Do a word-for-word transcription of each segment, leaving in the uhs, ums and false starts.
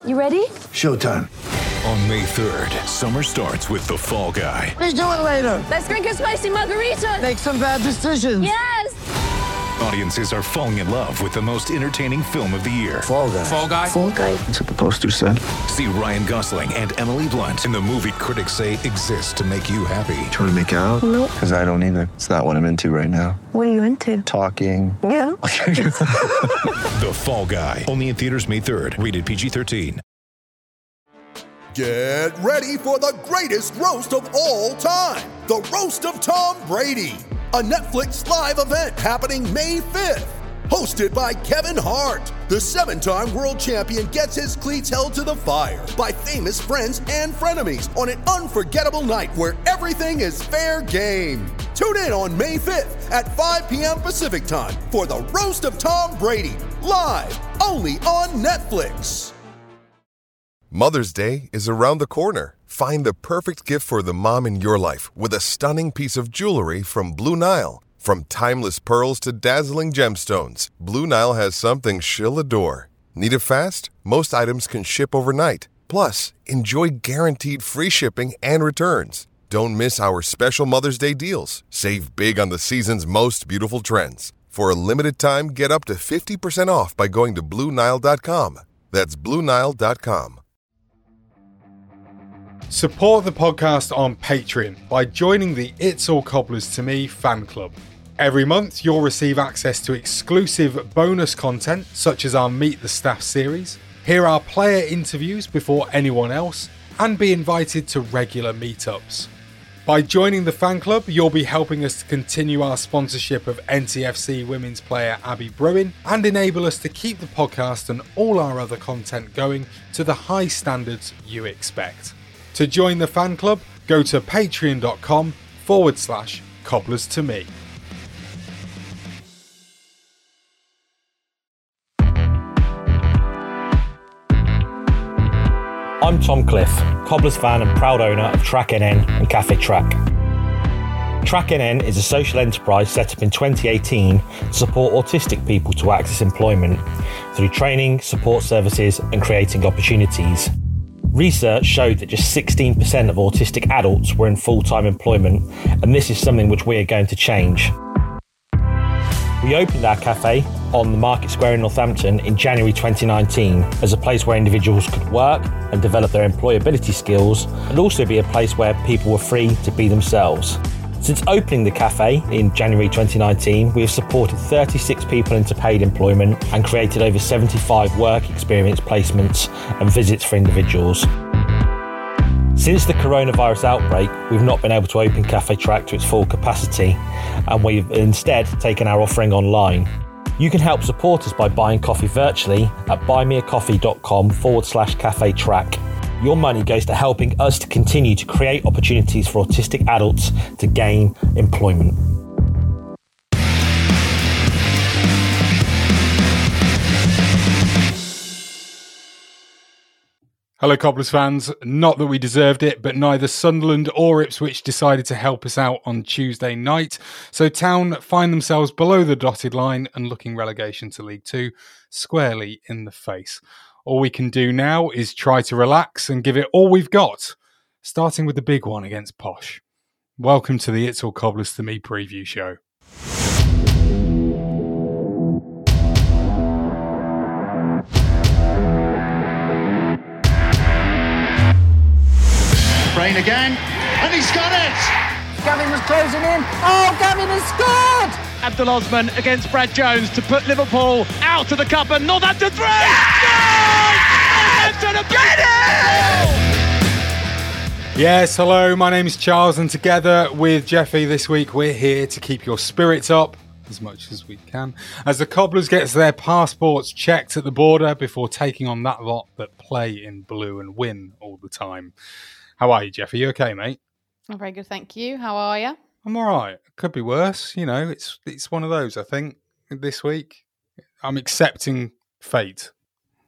You ready? Showtime. On May third, summer starts with The Fall Guy. Let's do it later. Let's drink a spicy margarita. Make some bad decisions. Yes! Audiences are falling in love with the most entertaining film of the year. Fall Guy. Fall Guy? Fall Guy. That's what the poster said. See Ryan Gosling and Emily Blunt in the movie critics say exists to make you happy. Trying to make it out? Nope. Because I don't either. It's not what I'm into right now. What are you into? Talking. Yeah. The Fall Guy. Only in theaters May third. Rated P G thirteen. Get ready for the greatest roast of all time. The Roast of Tom Brady. A Netflix live event happening May fifth. Hosted by Kevin Hart. The seven-time world champion gets his cleats held to the fire by famous friends and frenemies on an unforgettable night where everything is fair game. Tune in on May fifth at five p.m. Pacific time for the Roast of Tom Brady. Live only on Netflix. Mother's Day is around the corner. Find the perfect gift for the mom in your life with a stunning piece of jewelry from Blue Nile. From timeless pearls to dazzling gemstones, Blue Nile has something she'll adore. Need it fast? Most items can ship overnight. Plus, enjoy guaranteed free shipping and returns. Don't miss our special Mother's Day deals. Save big on the season's most beautiful trends. For a limited time, get up to fifty percent off by going to Blue Nile dot com. That's Blue Nile dot com. Support the podcast on Patreon by joining the It's All Cobblers to Me fan club. Every month you'll receive access to exclusive bonus content such as our Meet the Staff series, hear our player interviews before anyone else, and be invited to regular meetups. By joining the fan club, you'll be helping us to continue our sponsorship of N T F C women's player Abby Bruin and enable us to keep the podcast and all our other content going to the high standards you expect. To join the fan club, go to patreon.com forward slash cobblers to me. I'm Tom Cliff, Cobblers fan and proud owner of Track N N and Cafe Track. Track N N is a social enterprise set up in twenty eighteen to support autistic people to access employment through training, support services and creating opportunities. Research showed that just sixteen percent of autistic adults were in full-time employment, and this is something which we are going to change. We opened our cafe on the Market Square in Northampton in January twenty nineteen as a place where individuals could work and develop their employability skills, and also be a place where people were free to be themselves. Since opening the cafe in January twenty nineteen, we have supported thirty-six people into paid employment and created over seventy-five work experience placements and visits for individuals. Since the coronavirus outbreak, we've not been able to open Cafe Track to its full capacity, and we've instead taken our offering online. You can help support us by buying coffee virtually at buymeacoffee.com forward slash Cafe Track. Your money goes to helping us to continue to create opportunities for autistic adults to gain employment. Hello Cobblers fans, not that we deserved it, but neither Sunderland or Ipswich decided to help us out on Tuesday night, so Town find themselves below the dotted line and looking relegation to League Two squarely in the face. All we can do now is try to relax and give it all we've got, starting with the big one against Posh. Welcome to the It's All Cobblers to Me preview show. Brain again, and he's got it! Gavin was closing in. Oh, Gavin has scored! Abdul Osman against Brad Jones to put Liverpool out of the cup, and Northampton three! Yes! Northampton Get it! Yes, hello, my name is Charles, and together with Jeffy this week, we're here to keep your spirits up as much as we can, as the Cobblers gets their passports checked at the border before taking on that lot that play in blue and win all the time. How are you, Jeff? Are you okay, mate? I'm very good, thank you. How are you? I'm all right. Could be worse. You know, it's it's one of those, I think, this week. I'm accepting fate.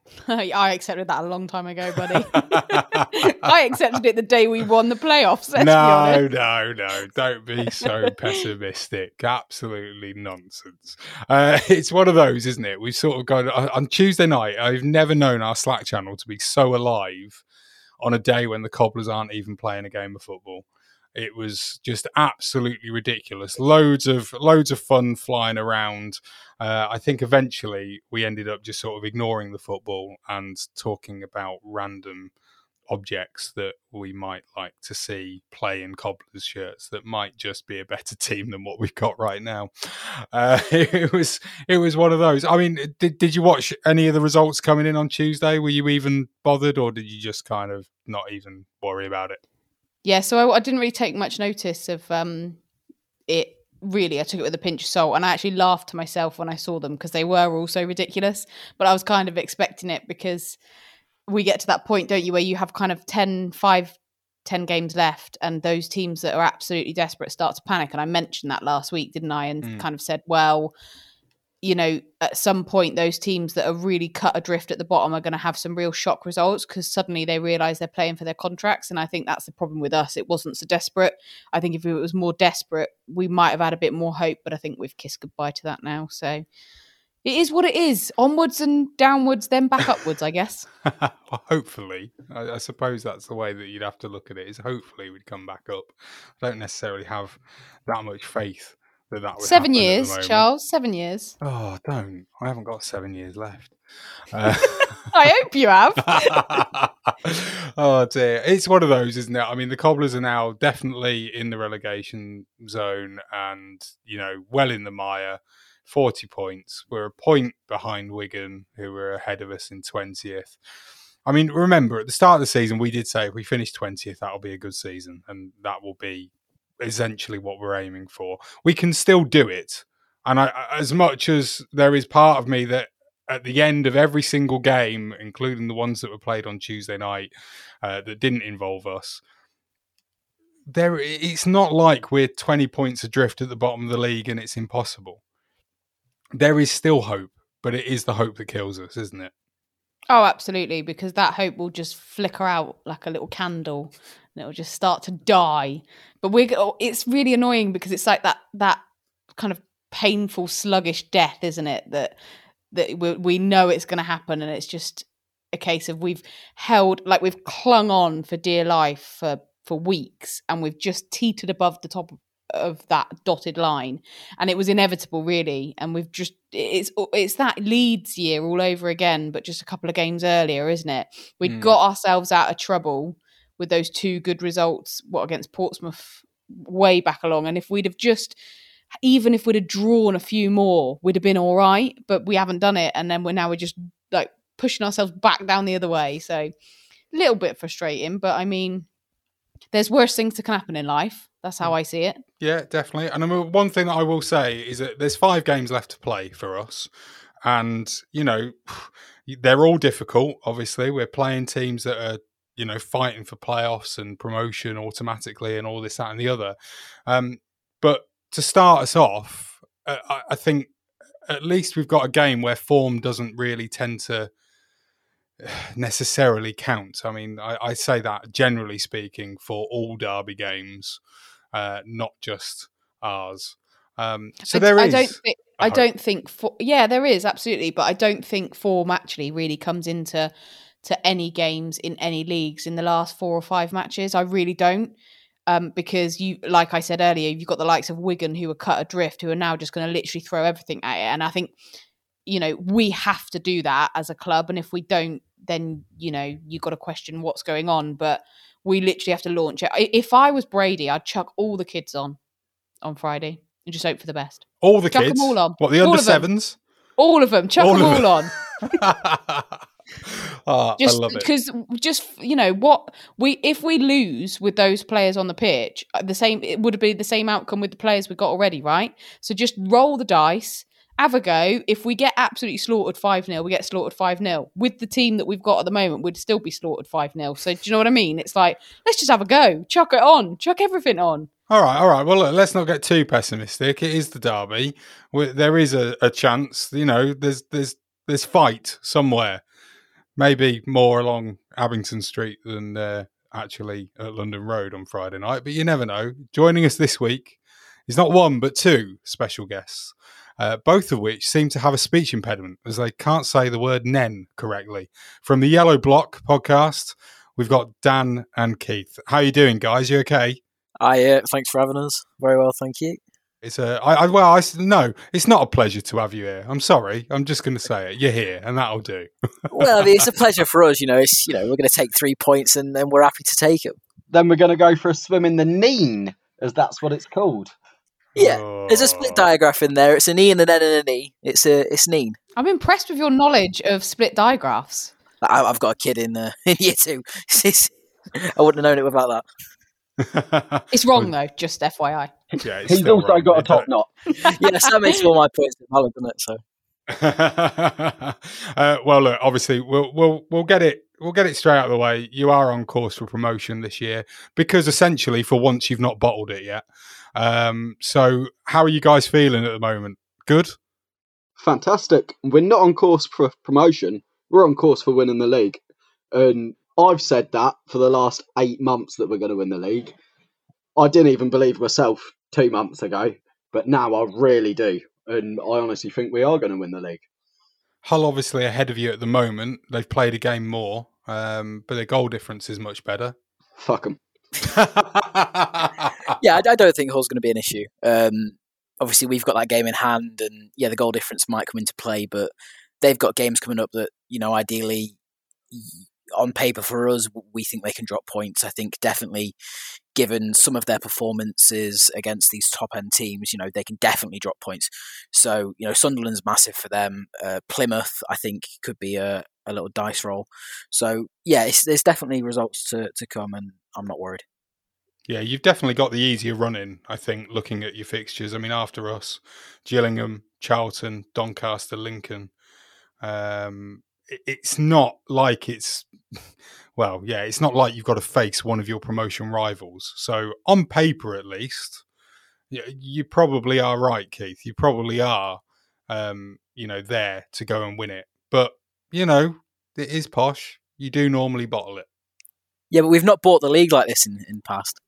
I accepted that a long time ago, buddy. I accepted it the day we won the playoffs. Let's no, no, no. Don't be so pessimistic. Absolutely nonsense. Uh, it's one of those, isn't it? We've sort of gone on Tuesday night. I've never known our Slack channel to be so alive on a day when the Cobblers aren't even playing a game of football. It was just absolutely ridiculous. Loads of loads of fun flying around. Uh, I think eventually we ended up just sort of ignoring the football and talking about random objects that we might like to see play in Cobblers shirts that might just be a better team than what we've got right now. Uh, it was it was one of those. I mean, did did you watch any of the results coming in on Tuesday? Were you even bothered, or did you just kind of not even worry about it? Yeah, so I, I didn't really take much notice of um, it. Really, I took it with a pinch of salt, and I actually laughed to myself when I saw them because they were all so ridiculous. But I was kind of expecting it because we get to that point, don't you, where you have kind of ten, five, ten games left, and those teams that are absolutely desperate start to panic. And I mentioned that last week, didn't I? And mm. kind of said, well, you know, at some point, those teams that are really cut adrift at the bottom are going to have some real shock results because suddenly they realise they're playing for their contracts. And I think that's the problem with us. It wasn't so desperate. I think if it was more desperate, we might have had a bit more hope, but I think we've kissed goodbye to that now. So it is what it is. Onwards and downwards, then back upwards, I guess. Well, hopefully. I, I suppose that's the way that you'd have to look at it, is hopefully we'd come back up. I don't necessarily have that much faith. That that seven years, Charles. Seven years. Oh, don't! I haven't got seven years left. Uh, I hope you have. Oh dear, it's one of those, isn't it? I mean, the Cobblers are now definitely in the relegation zone, and you know, well in the mire. Forty points. We're a point behind Wigan, who were ahead of us in twentieth. I mean, remember at the start of the season, we did say if we finish twentieth, that'll be a good season, and that will be essentially what we're aiming for. We can still do it. And I, as much as there is part of me that at the end of every single game, including the ones that were played on Tuesday night uh, that didn't involve us, there it's not like we're twenty points adrift at the bottom of the league and it's impossible. There is still hope, but it is the hope that kills us, isn't it? Oh, absolutely, because that hope will just flicker out like a little candle and it'll just start to die. But we're it's really annoying because it's like that that kind of painful, sluggish death, isn't it? That that we, we know it's going to happen, and it's just a case of we've held, like we've clung on for dear life for, for weeks, and we've just teetered above the top of that dotted line, and it was inevitable, really. And we've just it's it's that Leeds year all over again, but just a couple of games earlier, isn't it? We'd mm. got ourselves out of trouble with those two good results, what, against Portsmouth way back along. And if we'd have just, even if we'd have drawn a few more, we'd have been all right, but we haven't done it. And then we're now we're just like pushing ourselves back down the other way. So a little bit frustrating, but I mean, there's worse things that can happen in life. That's how I see it. Yeah, definitely. And I mean, one thing that I will say is that there's five games left to play for us. And, you know, they're all difficult, obviously. We're playing teams that are, you know, fighting for playoffs and promotion automatically and all this, that and the other. Um, but to start us off, uh, I, I think at least we've got a game where form doesn't really tend to necessarily count. I mean, I, I say that generally speaking for all derby games, uh, not just ours. Um, so there I, is. I don't think. I don't think. For, yeah, there is absolutely, but I don't think form actually really comes into to any games in any leagues in the last four or five matches. I really don't. Um, because you, like I said earlier, you've got the likes of Wigan who are cut adrift, who are now just going to literally throw everything at it. And I think, you know, we have to do that as a club. And if we don't, then, you know, you've got to question what's going on. But we literally have to launch it. If I was Brady, I'd chuck all the kids on on Friday and just hope for the best. All the chuck kids? Them all on. What, the all under sevens? All of them. Chuck all them all on. Oh, just I love it. Because just, you know, what we if we lose with those players on the pitch, the same it would be the same outcome with the players we've got already, right? So just roll the dice, have a go. If we get absolutely slaughtered five nil, we get slaughtered five nil. With the team that we've got at the moment, we'd still be slaughtered five nil. So do you know what I mean? It's like, let's just have a go. Chuck it on. Chuck everything on. All right, all right. Well, look, let's not get too pessimistic. It is the derby. There is a, a chance, you know, there's there's there's fight somewhere. Maybe more along Abington Street than uh, actually at London Road on Friday night, but you never know. Joining us this week is not one, but two special guests, uh, both of which seem to have a speech impediment as they can't say the word nen correctly. From the Yellow Block podcast, we've got Dan and Keith. How are you doing, guys? You okay? Hi, uh, thanks for having us. Very well, thank you. It's a, I, I, well, I, no, it's not a pleasure to have you here. I'm sorry. I'm just going to say it. You're here, and that'll do. Well, I mean, it's a pleasure for us. You know, it's you know, we're going to take three points, and then we're happy to take them. Then we're going to go for a swim in the Neen, as that's what it's called. Yeah, oh. There's a split digraph in there. It's an E and an N and an E. It's a, it's Neen. I'm impressed with your knowledge of split digraphs. I, I've got a kid in, uh, in year two. I wouldn't have known it without that. It's wrong though, just F Y I. Yeah, he's also wrong, got a top knot. Yes, that makes all my points valid, doesn't it? So, uh, well, look, obviously, we'll we'll we'll get it we'll get it straight out of the way. You are on course for promotion this year because essentially, for once, you've not bottled it yet. Um, so, how are you guys feeling at the moment? Good, fantastic. We're not on course for promotion. We're on course for winning the league, and I've said that for the last eight months that we're going to win the league. I didn't even believe myself two months ago, but now I really do. And I honestly think we are going to win the league. Hull obviously ahead of you at the moment. They've played a game more, um, but their goal difference is much better. Fuck them. Yeah, I, I don't think Hull's going to be an issue. Um, obviously, we've got that game in hand, and yeah, the goal difference might come into play, but they've got games coming up that, you know, ideally, on paper for us, we think they can drop points. I think definitely, given some of their performances against these top-end teams, you know, they can definitely drop points. So, you know, Sunderland's massive for them. Uh, Plymouth, I think, could be a, a little dice roll. So, yeah, it's, there's definitely results to, to come, and I'm not worried. Yeah, you've definitely got the easier running, I think, looking at your fixtures. I mean, after us, Gillingham, Charlton, Doncaster, Lincoln. Um, it, it's not like it's... Well, yeah, it's not like you've got to face one of your promotion rivals. So on paper, at least, you, you probably are right, Keith. You probably are, um, you know, there to go and win it. But, you know, it is posh. You do normally bottle it. Yeah, but we've not bought the league like this in, in the past.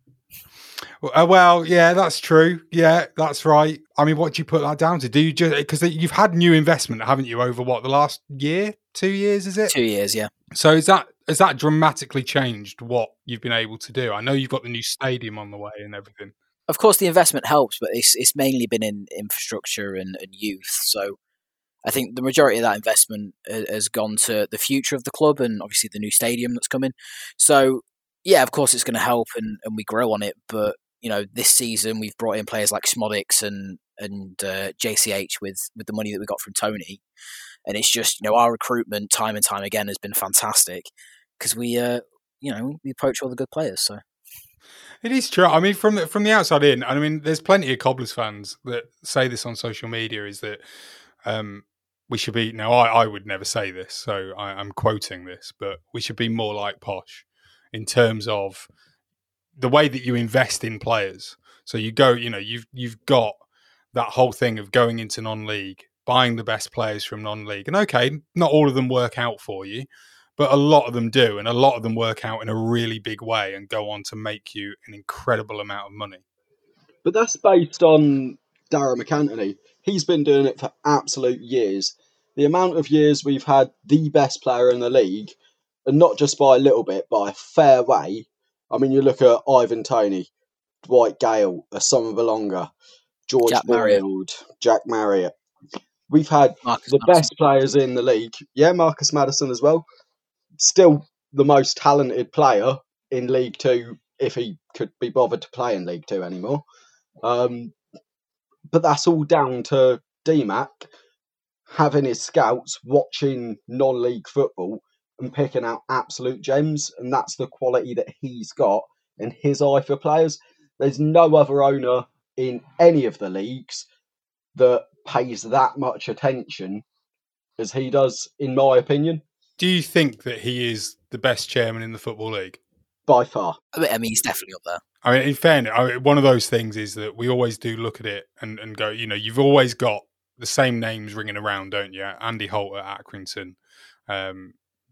Uh, well, yeah, that's true. Yeah, that's right. I mean, what do you put that down to? Do you just, because you've had new investment, haven't you, over what, the last year, two years, is it? Two years, yeah. So is that has that dramatically changed what you've been able to do? I know you've got the new stadium on the way and everything. Of course, the investment helps, but it's it's mainly been in infrastructure and, and youth. So I think the majority of that investment has gone to the future of the club and obviously the new stadium that's coming. So, yeah, of course, it's going to help and, and we grow on it. But, you know, this season we've brought in players like Smodics and, and uh, J C H with, with the money that we got from Tony. And it's just, you know, our recruitment time and time again has been fantastic because we, uh, you know, we approach all the good players. So it is true. I mean, from the, from the outside in, I mean, there's plenty of Cobblers fans that say this on social media is that um, we should be, now I, I would never say this, so I, I'm quoting this, but we should be more like Posh in terms of the way that you invest in players. So you go, you know, you've you've got that whole thing of going into non-league, buying the best players from non-league. And okay, not all of them work out for you, but a lot of them do. And a lot of them work out in a really big way and go on to make you an incredible amount of money. But that's based on Darragh McAntony. He's been doing it for absolute years. The amount of years we've had the best player in the league, and not just by a little bit, by a fair way. I mean, you look at Ivan Toney, Dwight Gale, Asoma Belonga, George Jack Boyd, Marriott. Jack Marriott. We've had Marcus the Madison. best players in the league. Yeah, Marcus Madison as well. Still the most talented player in League Two, if he could be bothered to play in League Two anymore. Um, but that's all down to D Mac having his scouts, watching non-league football and picking out absolute gems. And that's the quality that he's got in his eye for players. There's no other owner in any of the leagues that pays that much attention as he does, in my opinion. Do you think that he is the best chairman in the Football League? By far. I mean, I mean he's definitely up there. I mean, in fairness, I mean, one of those things is that we always do look at it and, and go, you know, you've always got the same names ringing around, don't you? Andy Holt at Accrington, um,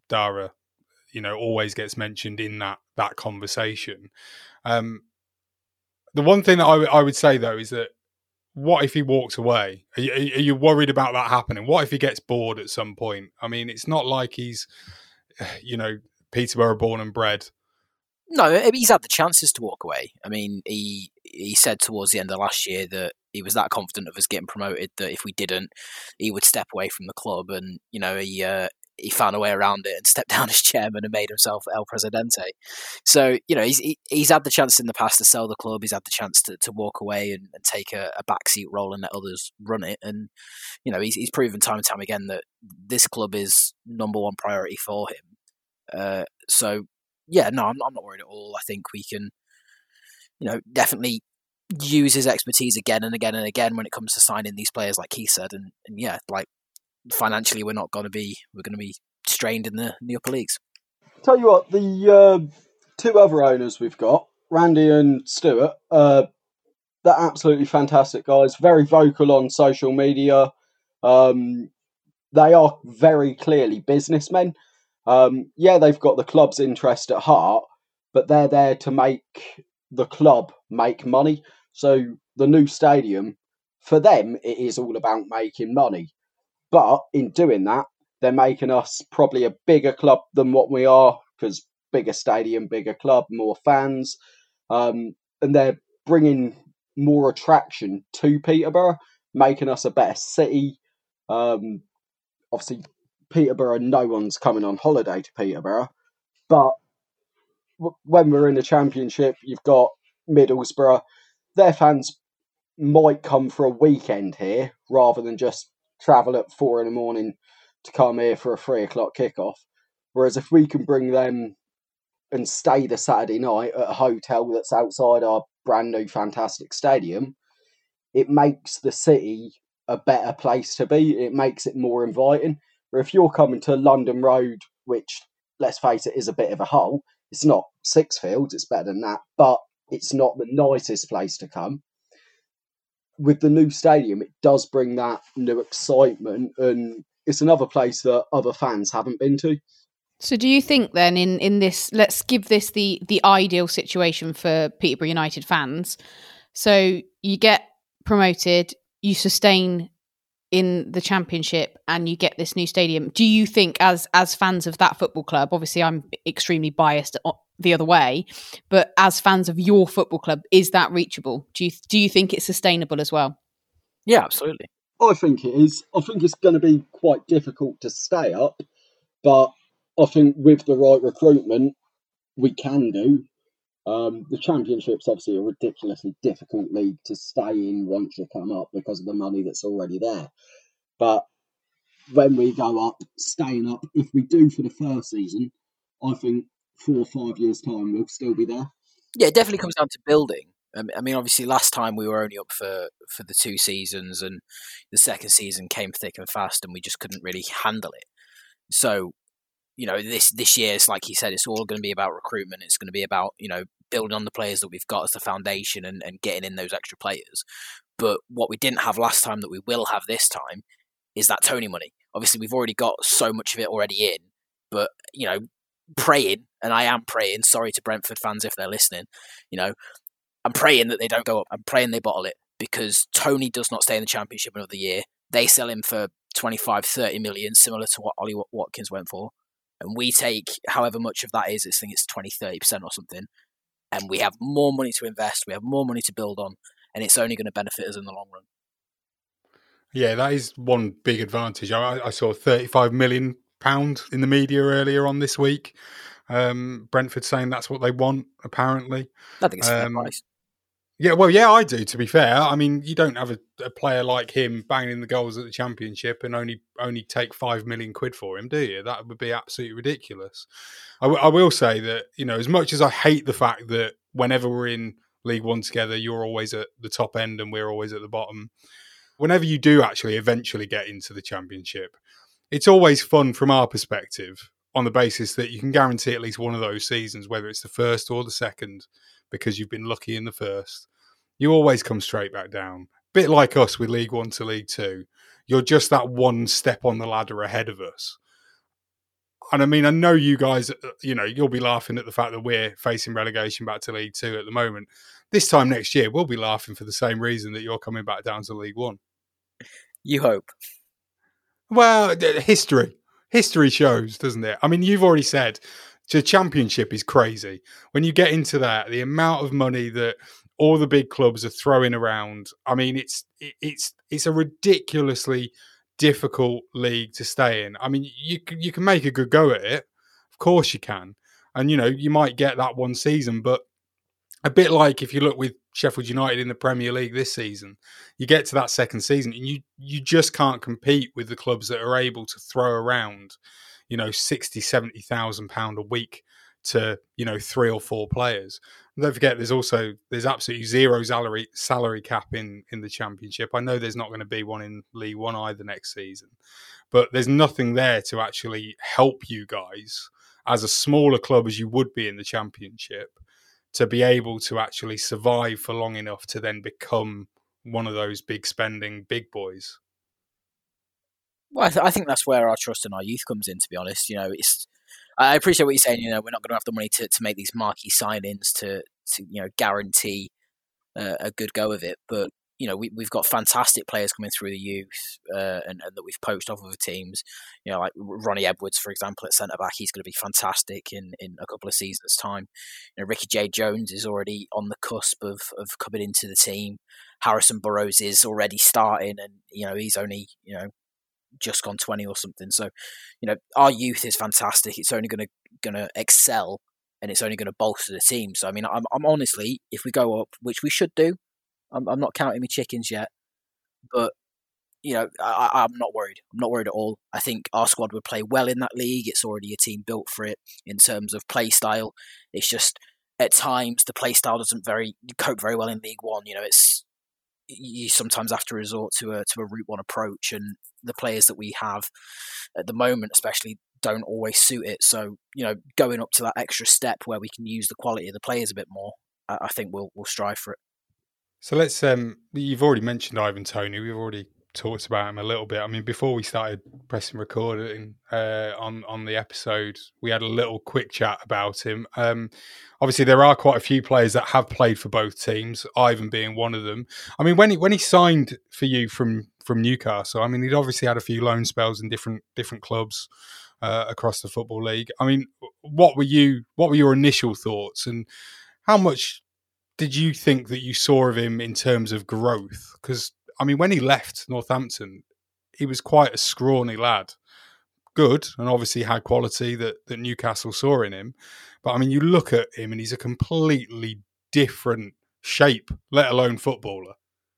Dara, you know, always gets mentioned in that that conversation. Um, the one thing that I, w- I would say though is that, what if he walks away? Are you, are you worried about that happening? What if he gets bored at some point? I mean, it's not like he's, you know, Peterborough born and bred. No, he's had the chances to walk away. I mean, he he said towards the end of last year that he was that confident of us getting promoted that if we didn't, he would step away from the club. And, you know, he uh, he found a way around it and stepped down as chairman and made himself El Presidente. So, you know, he's he, he's had the chance in the past to sell the club. He's had the chance to, to walk away and, and take a, a backseat role and let others run it. And, you know, he's, he's proven time and time again that this club is number one priority for him. Uh, so, yeah, no, I'm, I'm not worried at all. I think we can, you know, definitely use his expertise again and again and again when it comes to signing these players, like he said. And, and yeah, like financially, we're not going to be we're going to be strained in the, in the upper leagues. Tell you what, the uh, two other owners we've got, Randy and Stuart, uh, they're absolutely fantastic guys. Very vocal on social media. Um, they are very clearly businessmen. Um, yeah, they've got the club's interest at heart, but they're there to make the club make money. So the new stadium, for them, it is all about making money. But in doing that, they're making us probably a bigger club than what we are, because bigger stadium, bigger club, more fans. Um, and they're bringing more attraction to Peterborough, making us a better city. Um, obviously, Peterborough, no one's coming on holiday to Peterborough, but w- when we're in the Championship, you've got Middlesbrough. Their fans might come for a weekend here rather than just travel at four in the morning to come here for a three o'clock kickoff. Whereas if we can bring them and stay the Saturday night at a hotel that's outside our brand new fantastic stadium, it makes the city a better place to be. It makes it more inviting. Or if you're coming to London Road, which, let's face it, is a bit of a hole, it's not Sixfields, it's better than that, but it's not the nicest place to come. With the new stadium, it does bring that new excitement, and it's another place that other fans haven't been to. So do you think then in, in this, let's give this the, the ideal situation for Peterborough United fans. So you get promoted, you sustain in the Championship, and you get this new stadium. Do you think, as as fans of that football club, obviously I'm extremely biased the other way, but as fans of your football club, is that reachable? Do you do you think it's sustainable as well? Yeah, absolutely. I think it is. I think it's going to be quite difficult to stay up, but I think with the right recruitment, we can do. Um, the Championship's obviously a ridiculously difficult league to stay in once you come up because of the money that's already there. But when we go up, staying up, if we do for the first season, I think four or five years' time we'll still be there. Yeah, it definitely comes down to building. I mean, obviously, last time we were only up for, for the two seasons, and the second season came thick and fast, and we just couldn't really handle it. So, you know, this this year, it's like you said, it's all going to be about recruitment. It's going to be about, you know, building on the players that we've got as the foundation and, and getting in those extra players. But what we didn't have last time that we will have this time is that Tony money. Obviously, we've already got so much of it already in, but, you know, praying, and I am praying, sorry to Brentford fans if they're listening, you know, I'm praying that they don't go up. I'm praying they bottle it, because Tony does not stay in the Championship another year. They sell him for twenty-five, thirty million, similar to what Ollie Watkins went for. And we take however much of that is, I think it's twenty, thirty percent or something. And we have more money to invest. We have more money to build on. And it's only going to benefit us in the long run. Yeah, that is one big advantage. I, I saw thirty-five million pounds in the media earlier on this week. Um, Brentford saying that's what they want, apparently. I think it's a um, fair price. Yeah, well, yeah, I do, to be fair. I mean, you don't have a, a player like him banging the goals at the Championship and only only take five million quid for him, do you? That would be absolutely ridiculous. I, w- I will say that, you know, as much as I hate the fact that whenever we're in League One together, you're always at the top end and we're always at the bottom, whenever you do actually eventually get into the Championship, it's always fun from our perspective on the basis that you can guarantee at least one of those seasons, whether it's the first or the second, because you've been lucky in the first, you always come straight back down. Bit like us with League One to League Two. You're just that one step on the ladder ahead of us. And I mean, I know you guys, you know, you'll be laughing at the fact that we're facing relegation back to League Two at the moment. This time next year, we'll be laughing for the same reason that you're coming back down to League One. You hope. Well, history. History shows, doesn't it? I mean, you've already said the Championship is crazy. When you get into that, the amount of money that all the big clubs are throwing around, I mean, it's it's it's a ridiculously difficult league to stay in. I mean, you you can make a good go at it. Of course you can. And, you know, you might get that one season, but a bit like if you look with Sheffield United in the Premier League this season, you get to that second season and you you just can't compete with the clubs that are able to throw around, you know, sixty, seventy thousand pounds a week to, you know, three or four players. And don't forget, there's also, there's absolutely zero salary salary cap in, in the Championship. I know there's not going to be one in League One either next season, but there's nothing there to actually help you guys as a smaller club as you would be in the Championship to be able to actually survive for long enough to then become one of those big spending big boys. Well, I, th- I think that's where our trust in our youth comes in, to be honest. You know, it's, I appreciate what you're saying. You know, we're not going to have the money to, to make these marquee signings to, to you know, guarantee uh, a good go of it. But, you know, we, we've got fantastic players coming through the youth uh, and, and that we've poached off of teams. You know, like Ronnie Edwards, for example, at centre-back, he's going to be fantastic in, in a couple of seasons' time. You know, Ricky J. Jones is already on the cusp of, of coming into the team. Harrison Burrows is already starting and, you know, he's only, you know, just gone twenty or something. So, you know, our youth is fantastic. It's only going to going to excel and it's only going to bolster the team. So, I mean, I'm, I'm honestly, if we go up, which we should do, I'm, I'm not counting my chickens yet, but, you know, I, I'm not worried. I'm not worried at all. I think our squad would play well in that league. It's already a team built for it in terms of play style. It's just at times the play style doesn't very cope very well in League One. You know, it's you sometimes have to resort to a to a route one approach, and the players that we have at the moment, especially, don't always suit it. So, you know, going up to that extra step where we can use the quality of the players a bit more, I, I think we'll we'll strive for it. So let's. Um, you've already mentioned Ivan Toney. We've already talked about him a little bit. I mean, before we started pressing record uh, on on the episode, we had a little quick chat about him. Um, obviously, there are quite a few players that have played for both teams. Ivan being one of them. I mean, when he when he signed for you from from Newcastle, I mean, he'd obviously had a few loan spells in different different clubs uh, across the Football League. I mean, what were you? What were your initial thoughts, and how much did you think that you saw of him in terms of growth? Because, I mean, when he left Northampton, he was quite a scrawny lad. Good, and obviously had quality that, that Newcastle saw in him. But, I mean, you look at him and he's a completely different shape, let alone footballer.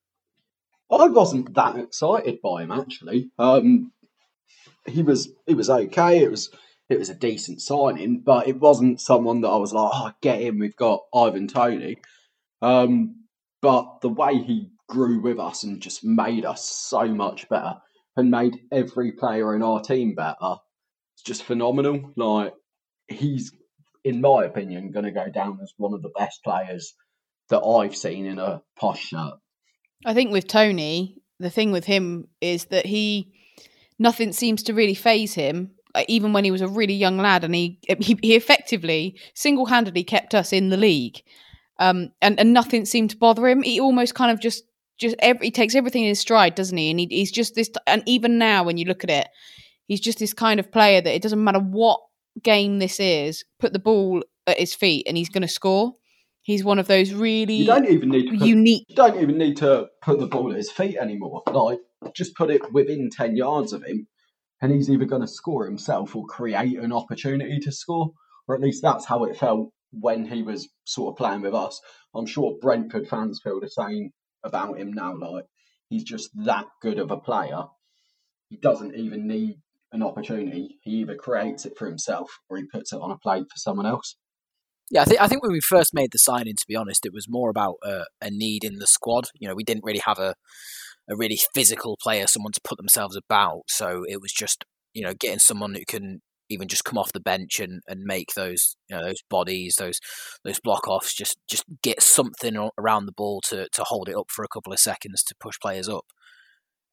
I wasn't that excited by him, actually. Um, he was he was okay. It was it was a decent signing, but it wasn't someone that I was like, oh, get him, we've got Ivan Toney. Um, but the way he grew with us and just made us so much better and made every player in our team better, it's just phenomenal. Like, he's, in my opinion, going to go down as one of the best players that I've seen in a posh shirt. I think with Toney, the thing with him is that he, nothing seems to really faze him. Even when he was a really young lad, and he he, he effectively single-handedly kept us in the league. Um, and, and nothing seemed to bother him. He almost kind of just, just every, he takes everything in his stride, doesn't he? And he, he's just this, and even now when you look at it, he's just this kind of player that it doesn't matter what game this is, put the ball at his feet and he's going to score. He's one of those really you don't even need to put, unique. You don't even need to put the ball at his feet anymore. Like, just put it within ten yards of him and he's either going to score himself or create an opportunity to score. Or at least that's how it felt when he was sort of playing with us. I'm sure Brentford fans feel the same about him now. Like, he's just that good of a player. He doesn't even need an opportunity. He either creates it for himself or he puts it on a plate for someone else. Yeah, I think I think when we first made the signing, to be honest, it was more about uh, a need in the squad. You know, we didn't really have a a really physical player, someone to put themselves about. So it was just, you know, getting someone who can even just come off the bench and, and make those, you know, those bodies, those those block offs, just just get something around the ball to to hold it up for a couple of seconds to push players up.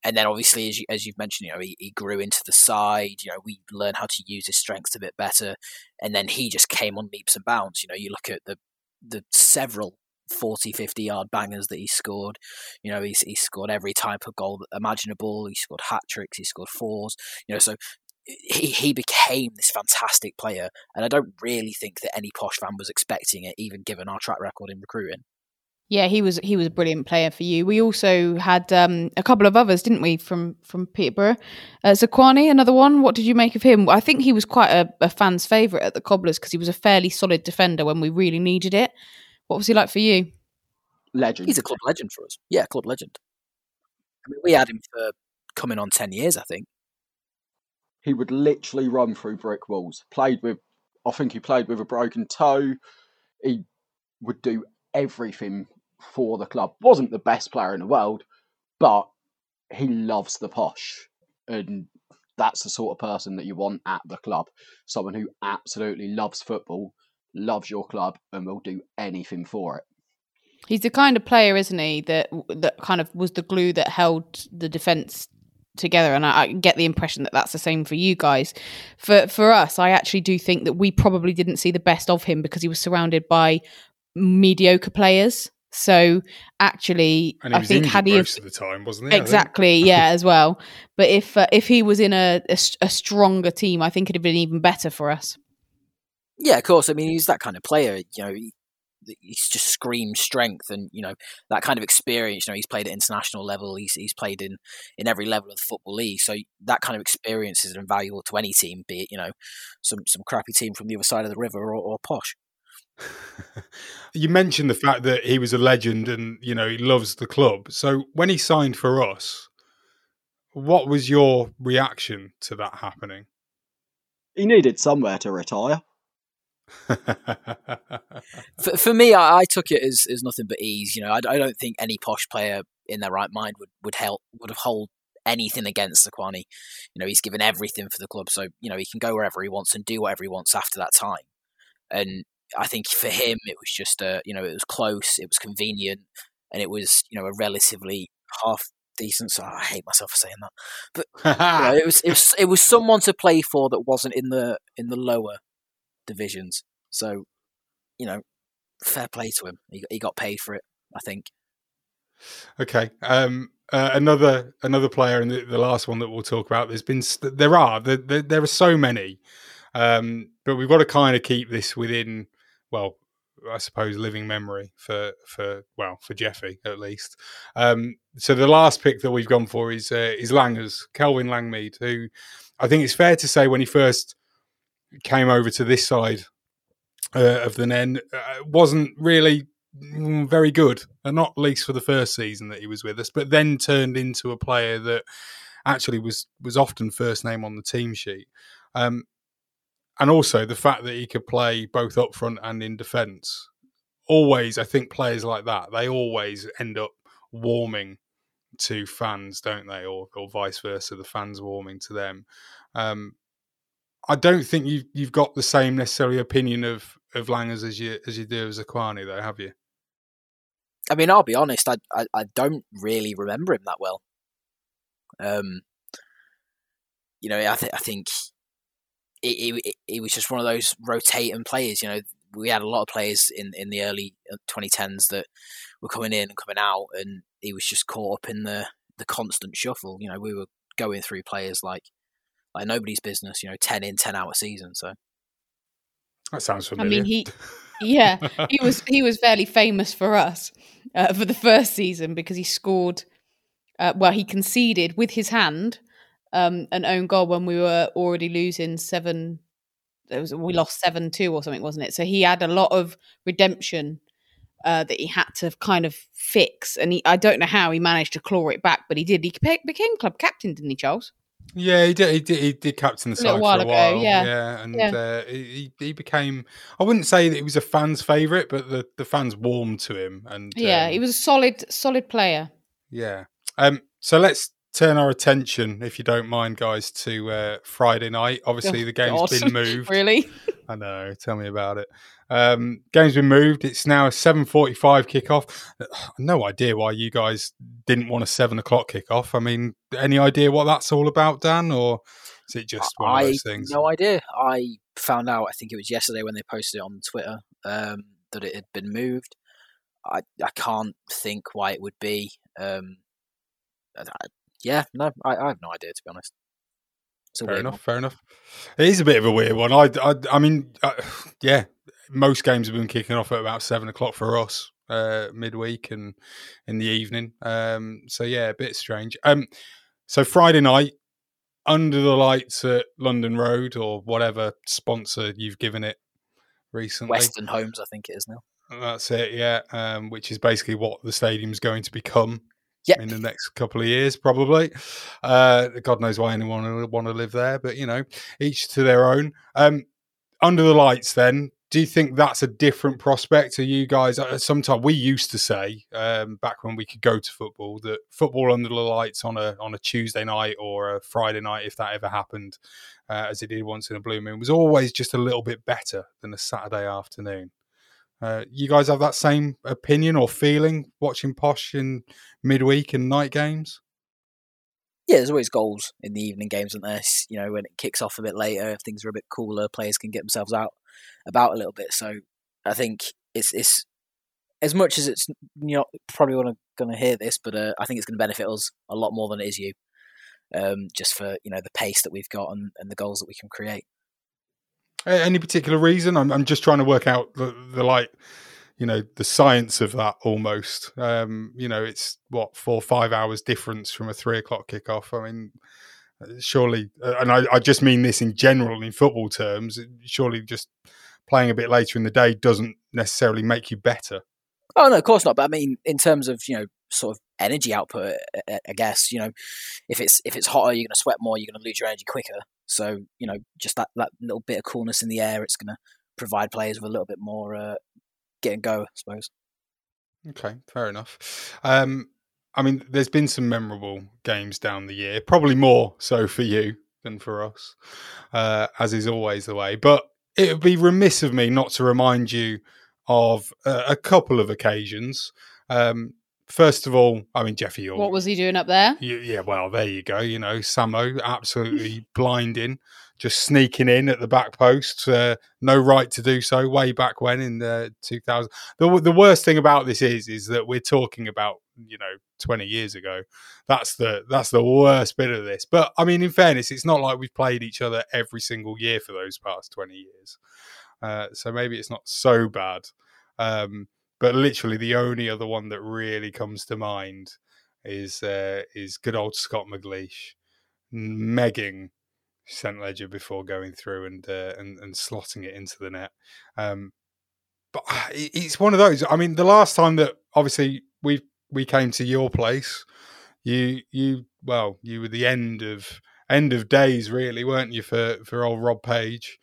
and then obviously, as, you, as you've mentioned, you know, he, he grew into the side. You know, we learned how to use his strengths a bit better, and then he just came on leaps and bounds. You know, you look at the the several forty, fifty yard bangers that he scored. You know, he's he scored every type of goal imaginable. He scored hat tricks. He scored fours. You know, so he he became this fantastic player, and I don't really think that any Posh fan was expecting it, even given our track record in recruiting. Yeah, he was he was a brilliant player for you. We also had um, a couple of others, didn't we, from from Peterborough? Uh, Zakuani, another one. What did you make of him? I think he was quite a, a fan's favourite at the Cobblers because he was a fairly solid defender when we really needed it. What was he like for you? Legend. He's a club legend for us. Yeah, club legend. I mean, we had him for coming on ten years, I think. He would literally run through brick walls. Played with, I think he played with a broken toe. He would do everything for the club. Wasn't the best player in the world, but he loves the Posh, and that's the sort of person that you want at the club. Someone who absolutely loves football, loves your club, and will do anything for it. He's the kind of player, isn't he, that that kind of was the glue that held the defence together, and I, I get the impression that that's the same for you guys. For for us, I actually do think that we probably didn't see the best of him because he was surrounded by mediocre players. So actually, and he I was think had he most have, of the time, wasn't he? Exactly, yeah, as well. But if uh, if he was in a, a a stronger team, I think it'd have been even better for us. Yeah, of course. I mean, he's that kind of player. You know, he, he's just screams strength, and you know that kind of experience. You know, he's played at international level. He's he's played in, in every level of the football league. So that kind of experience is invaluable to any team, be it you know some some crappy team from the other side of the river or, or Posh. You mentioned the fact that he was a legend and, you know, he loves the club. So when he signed for us, what was your reaction to that happening? He needed somewhere to retire. for, for me, I, I took it as, as nothing but ease. You know, I, I don't think any Posh player in their right mind would, would help, would have hold anything against Zakuani. You know, he's given everything for the club. So, you know, he can go wherever he wants and do whatever he wants after that time. And I think for him, it was just a, you know, it was close, it was convenient, and it was, you know, a relatively half decent. So I hate myself for saying that, but you know, it was, it was, it was someone to play for that wasn't in the in the lower divisions. So, you know, fair play to him. He he got paid for it, I think. Okay, um, uh, another another player, and the, the last one that we'll talk about. There's been there are there, there, there are so many. Um, but we've got to kind of keep this within, well, I suppose, living memory for, for well, for Jeffy, at least. Um, so the last pick that we've gone for is uh, is Langers, Kelvin Langmead, who I think it's fair to say when he first came over to this side uh, of the N N, uh, wasn't really very good, and not least for the first season that he was with us, but then turned into a player that actually was, was often first name on the team sheet. Um, And also the fact that he could play both up front and in defence. Always, I think players like that, they always end up warming to fans, don't they? Or, or vice versa, the fans warming to them. Um, I don't think you've, you've got the same necessarily opinion of, of Langers as you as you do of Zakuani, though, have you? I mean, I'll be honest, I, I, I don't really remember him that well. Um, you know, I, th- I think... He, he, he was just one of those rotating players. You know, we had a lot of players in, in the early twenty tens that were coming in and coming out, and he was just caught up in the, the constant shuffle. You know, we were going through players like like nobody's business. You know, ten in, ten out a season. So that sounds familiar. I mean, he, yeah, he was he was fairly famous for us uh, for the first season because he scored. Uh, well, he conceded with his hand. Um, an own goal when we were already losing seven. It was, we lost seven two or something, wasn't it? So he had a lot of redemption uh, that he had to kind of fix, and he, I don't know how he managed to claw it back, but he did. He became club captain, didn't he, Charles? Yeah, he did. He did, he did captain the side a while for a ago, while. yeah, yeah, and yeah. Uh, he he became. I wouldn't say that he was a fan's favourite, but the, the fans warmed to him, and yeah, um, he was a solid solid player. Yeah. Um. So let's turn our attention, if you don't mind, guys, to uh, Friday night. Obviously, Oh, the game's God. been moved. Really? I know. Tell me about it. Um, game's been moved. It's now a seven forty-five kickoff. No idea why you guys didn't want a seven o'clock kickoff. I mean, any idea what that's all about, Dan, or is it just one I of those things? No idea. I found out, I think it was yesterday when they posted it on Twitter, um, that it had been moved. I I can't think why it would be. Um, I, yeah, no, I, I have no idea, to be honest. Fair enough, one. fair enough. It is a bit of a weird one. I, I, I mean, uh, yeah, most games have been kicking off at about seven o'clock for us, uh, midweek and in the evening. Um, so, yeah, a bit strange. Um, so, Friday night, under the lights at London Road or whatever sponsor you've given it recently. Western Homes, I think it is now. That's it, yeah, um, which is basically what the stadium's going to become. Yep. In the next couple of years, probably. Uh, God knows why anyone would want to live there, but, you know, each to their own. Um, under the lights, then, do you think that's a different prospect to you guys? Sometimes we used to say, um, back when we could go to football, that football under the lights on a on a Tuesday night or a Friday night, if that ever happened, uh, as it did once in a blue moon, was always just a little bit better than a Saturday afternoon. Uh, you guys have that same opinion or feeling watching Posh in midweek and night games? Yeah, there's always goals in the evening games, isn't there? You know, when it kicks off a bit later, if things are a bit cooler, players can get themselves out about a little bit. So I think it's it's as much as it's, you're not probably going to hear this, but uh, I think it's going to benefit us a lot more than it is you, um, just for, you know, the pace that we've got and, and the goals that we can create. Any particular reason? I'm I'm just trying to work out the, the like, you know, the science of that almost. Um, you know, it's what, four or five hours difference from a three o'clock kickoff. I mean, surely, and I, I just mean this in general in football terms, surely just playing a bit later in the day doesn't necessarily make you better. Oh, no, of course not. But I mean, in terms of, you know, sort of energy output, I guess, you know, if it's if it's hotter, you're going to sweat more, you're going to lose your energy quicker. So, you know, just that, that little bit of coolness in the air, it's going to provide players with a little bit more uh, get and go, I suppose. Okay, fair enough. Um, I mean, there's been some memorable games down the year, probably more so for you than for us, uh, as is always the way. But it would be remiss of me not to remind you of uh, a couple of occasions. Um, First of all, I mean, Jeffy York. What was he doing up there? You, yeah, well, there you go. You know, Samo, absolutely blinding, just sneaking in at the back post. Uh, no right to do so way back when in the two thousand. The, the worst thing about this is, is that we're talking about, you know, twenty years ago. That's the that's the worst bit of this. But, I mean, in fairness, it's not like we've played each other every single year for those past twenty years. Uh, so maybe it's not so bad. Um But literally, the only other one that really comes to mind is uh, is good old Scott McLeish megging Saint Ledger before going through and, uh, and and slotting it into the net. Um, but it's one of those. I mean, the last time that obviously we we came to your place, you you well, you were the end of end of days, really, weren't you, for for old Rob Page,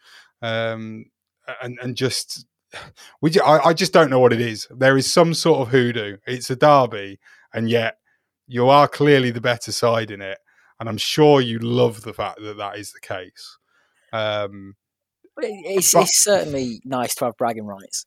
um, and and just. We, I, I just don't know what it is. There is some sort of hoodoo. It's a derby, and yet you are clearly the better side in it. And I'm sure you love the fact that that is the case. Um, it's, but, it's certainly nice to have bragging rights.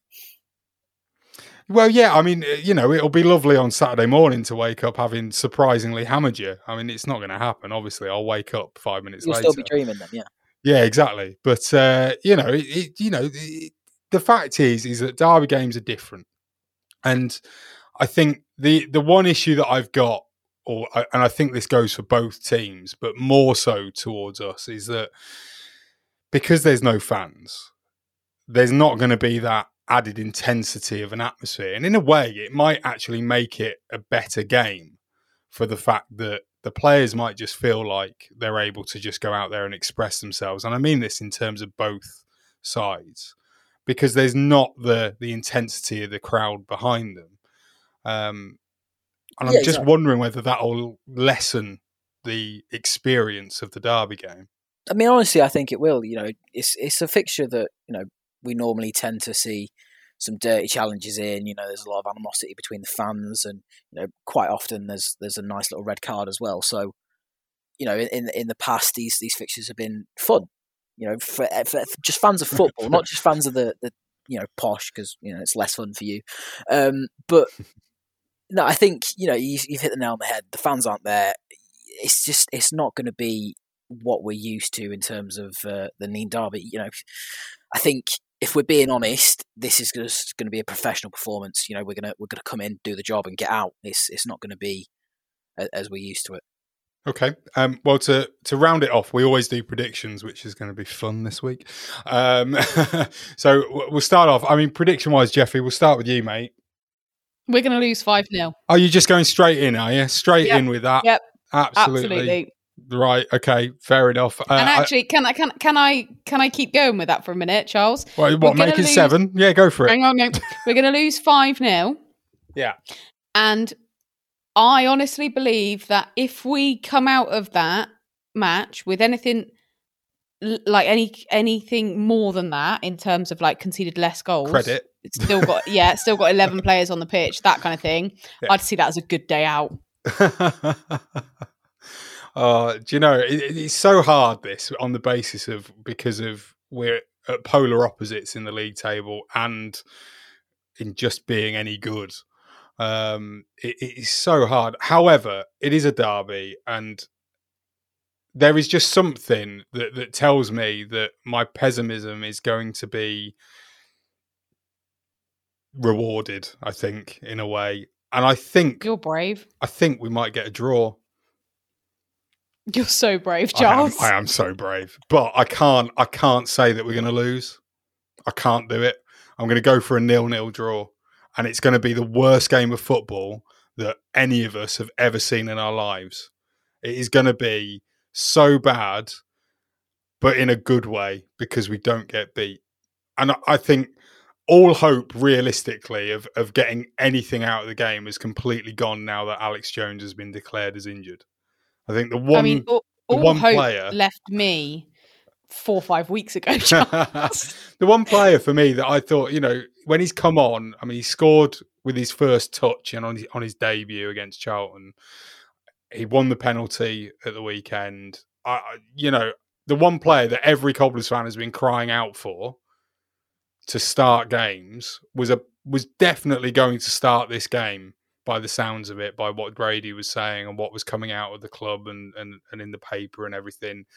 Well, yeah, I mean, you know, it'll be lovely on Saturday morning to wake up having surprisingly hammered you. I mean, it's not going to happen. Obviously, I'll wake up five minutes You'll later. You'll still be dreaming then, yeah. Yeah, exactly. But uh, you know, it, it, you know. It, The fact is, is that derby games are different, and I think the the one issue that I've got, or and I think this goes for both teams, but more so towards us, is that because there's no fans, there's not going to be that added intensity of an atmosphere, and in a way, it might actually make it a better game for the fact that the players might just feel like they're able to just go out there and express themselves, and I mean this in terms of both sides. Because there's not the the intensity of the crowd behind them. Um, and I'm yeah, just exactly. wondering whether that'll lessen the experience of the derby game. I mean, honestly, I think it will. You know, it's it's a fixture that, you know, we normally tend to see some dirty challenges in. You know, there's a lot of animosity between the fans, and, you know, quite often there's there's a nice little red card as well. So you know, in in the past, these these fixtures have been fun. You know, for, for, for just fans of football, not just fans of the, the you know posh, because you know it's less fun for you. Um, but no, I think you know you, you've hit the nail on the head. The fans aren't there. It's just it's not going to be what we're used to in terms of uh, the Neen Derby. You know, I think if we're being honest, this is just going to be a professional performance. You know, we're gonna we're gonna come in, do the job, and get out. It's it's not going to be as we're used to it. Okay. Um, well, to, to round it off, we always do predictions, which is going to be fun this week. Um, so we'll start off. I mean, prediction-wise, Jeffrey, we'll start with you, mate. We're going to lose five nil. Are you just going straight in, are you? Straight yep. in with that? Yep. Absolutely. Absolutely. Right. Okay. Fair enough. Uh, and actually, can I can can I can I keep going with that for a minute, Charles? Well, what? Make it lose... seven? Yeah, go for it. Hang on, hang on. We're going to lose five nil. Yeah. And I honestly believe that if we come out of that match with anything like any anything more than that in terms of like conceded less goals, credit, it's still got yeah, it's still got eleven players on the pitch, that kind of thing. Yeah. I'd see that as a good day out. uh, do you know it, it's so hard this on the basis of because of we're at polar opposites in the league table and in just being any good. Um, it, it is so hard. However, it is a derby, and there is just something that, that tells me that my pessimism is going to be rewarded, I think, in a way. And I think you're brave. I think we might get a draw. You're so brave, Charles. I am, I am so brave, but I can't. I can't say that we're going to lose. I can't do it. I'm going to go for a nil-nil draw. And it's going to be the worst game of football that any of us have ever seen in our lives. It is going to be so bad, but in a good way, because we don't get beat. And I think all hope, realistically, of, of getting anything out of the game is completely gone now that Alex Jones has been declared as injured. I think the one, I mean, all, the all one hope player left me four or five weeks ago. The one player for me that I thought, you know, when he's come on, I mean, he scored with his first touch and on his, on his debut against Charlton. He won the penalty at the weekend. I, you know, the one player that every Cobblers fan has been crying out for to start games was a was definitely going to start this game by the sounds of it, by what Brady was saying and what was coming out of the club and, and, and in the paper and everything.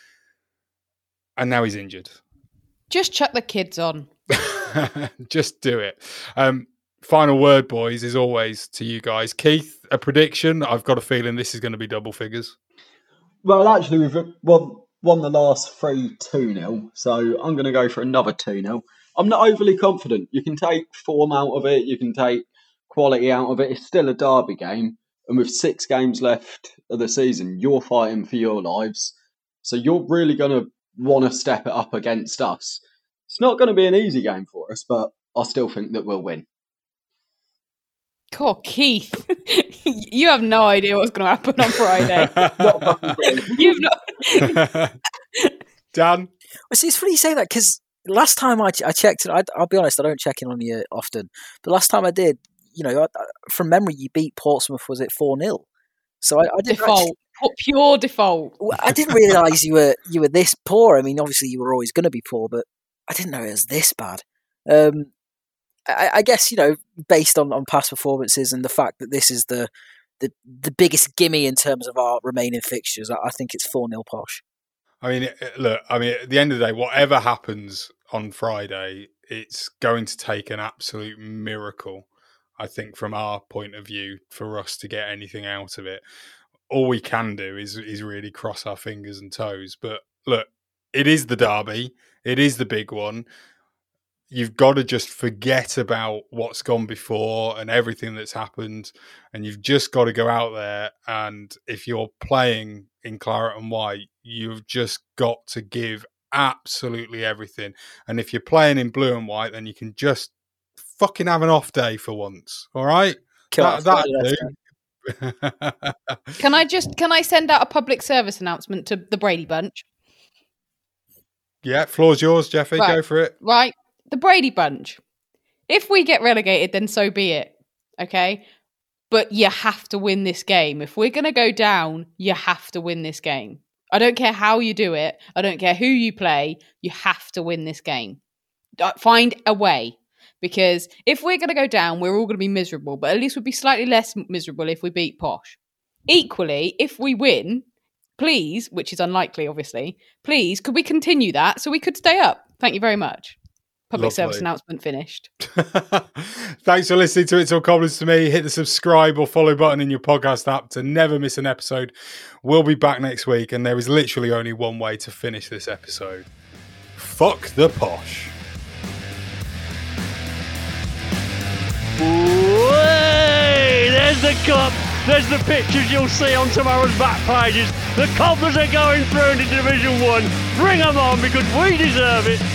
And now he's injured. Just chuck the kids on. Just do it. Um, final word, boys, is always to you guys. Keith, a prediction? I've got a feeling this is going to be double figures. Well, actually, we've won, won the last three two nil, so I'm going to go for another two nil. I'm not overly confident. You can take form out of it, you can take quality out of it. It's still a derby game, and with six games left of the season, you're fighting for your lives. So you're really going to want to step it up against us. It's not going to be an easy game for us, but I still think that we'll win. Oh, Keith, you have no idea what's going to happen on Friday. You've not. Dan? Well, see, it's funny you say that because last time I, I checked, I, I'll be honest, I don't check in on you often, but last time I did, you know, I, from memory, you beat Portsmouth, was it four nil? So I, I didn't default, actually, pure default. I didn't realise you were you were this poor. I mean, obviously you were always going to be poor, but I didn't know it was this bad. Um, I, I guess, you know, based on, on past performances and the fact that this is the the, the biggest gimme in terms of our remaining fixtures, I, I think it's four nil posh. I mean, look, I mean, at the end of the day, whatever happens on Friday, it's going to take an absolute miracle, I think, from our point of view, for us to get anything out of it. All we can do is is really cross our fingers and toes. But look, it is the derby. It is the big one. You've got to just forget about what's gone before and everything that's happened. And you've just got to go out there. And if you're playing in claret and white, you've just got to give absolutely everything. And if you're playing in blue and white, then you can just fucking have an off day for once. All right? That, that Can I just, can I send out a public service announcement to the Brady Bunch? Yeah, floor's yours, Jeffy. Right. Go for it. Right. The Brady Bunch. If we get relegated, then so be it. Okay? but you have to win this game. If we're going to go down, you have to win this game. I don't care how you do it. I don't care who you play. You have to win this game. Find a way. Because if we're going to go down, we're all going to be miserable. But at least we'd be slightly less miserable if we beat Posh. Equally, if we win, please, which is unlikely, obviously, please, could we continue that so we could stay up? Thank you very much. Public Lovely. service announcement finished. Thanks for listening to It's All Cobblers to Me. Hit the subscribe or follow button in your podcast app to never miss an episode. We'll be back next week, and there is literally only one way to finish this episode. Fuck the Posh. Way! There's the cup. There's the pictures you'll see on tomorrow's back pages. The Cobblers are going through into Division One. Bring them on because we deserve it.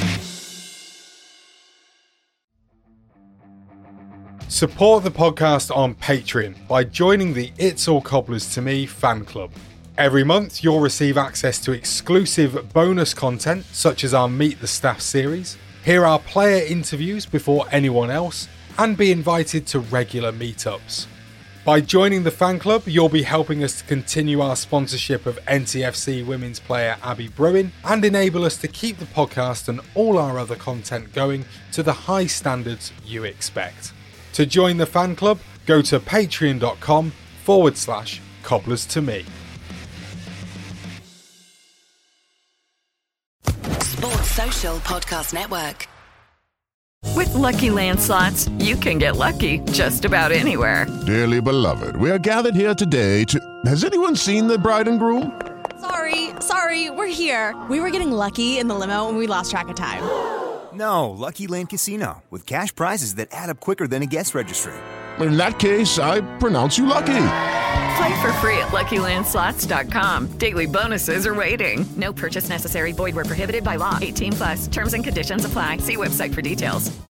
Support the podcast on Patreon by joining the It's All Cobblers to Me fan club. Every month, you'll receive access to exclusive bonus content, such as our Meet the Staff series, hear our player interviews before anyone else, and be invited to regular meetups. By joining the fan club, you'll be helping us to continue our sponsorship of N T F C women's player Abby Bruin and enable us to keep the podcast and all our other content going to the high standards you expect. To join the fan club, go to patreon.com forward slash cobblers to me. Sports Social Podcast Network. With Lucky Land Slots, you can get lucky just about anywhere. Dearly beloved, we are gathered here today to... Has anyone seen the bride and groom? Sorry, sorry, we're here. We were getting lucky in the limo and we lost track of time. No, Lucky Land Casino, with cash prizes that add up quicker than a guest registry. In that case, I pronounce you lucky. Play for free at lucky land slots dot com. Daily bonuses are waiting. No purchase necessary. Void where prohibited by law. eighteen plus. Terms and conditions apply. See website for details.